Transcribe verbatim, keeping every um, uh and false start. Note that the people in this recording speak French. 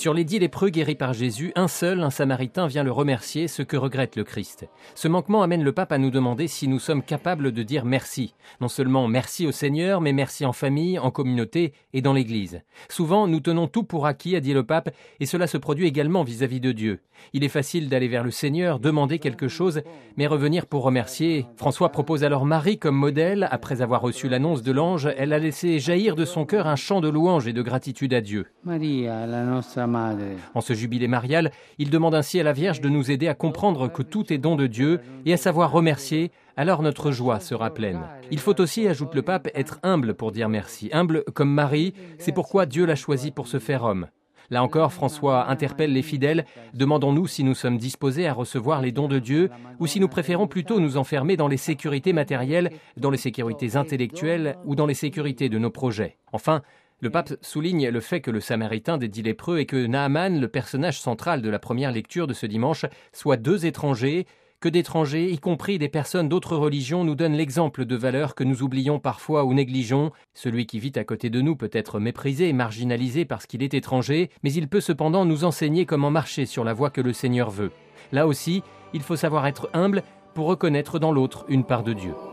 Sur les dix lépreux guéris par Jésus, un seul, un Samaritain, vient le remercier, ce que regrette le Christ. Ce manquement amène le pape à nous demander si nous sommes capables de dire merci. Non seulement merci au Seigneur, mais merci en famille, en communauté et dans l'Église. Souvent, nous tenons tout pour acquis, a dit le pape, et cela se produit également vis-à-vis de Dieu. Il est facile d'aller vers le Seigneur, demander quelque chose, mais revenir pour remercier. François propose alors Marie comme modèle. Après avoir reçu l'annonce de l'ange, elle a laissé jaillir de son cœur un chant de louange et de gratitude à Dieu. Maria, la nostra madre. En ce jubilé marial, il demande ainsi à la Vierge de nous aider à comprendre que tout est don de Dieu et à savoir remercier, alors notre joie sera pleine. Il faut aussi, ajoute le pape, être humble pour dire merci. Humble comme Marie, c'est pourquoi Dieu l'a choisi pour se faire homme. Là encore, François interpelle les fidèles. Demandons-nous si nous sommes disposés à recevoir les dons de Dieu ou si nous préférons plutôt nous enfermer dans les sécurités matérielles, dans les sécurités intellectuelles ou dans les sécurités de nos projets. Enfin, le pape souligne le fait que le Samaritain des dix lépreux et que Naaman, le personnage central de la première lecture de ce dimanche, soient deux étrangers, que d'étrangers, y compris des personnes d'autres religions, nous donnent l'exemple de valeurs que nous oublions parfois ou négligeons. Celui qui vit à côté de nous peut être méprisé et marginalisé parce qu'il est étranger, mais il peut cependant nous enseigner comment marcher sur la voie que le Seigneur veut. Là aussi, il faut savoir être humble pour reconnaître dans l'autre une part de Dieu.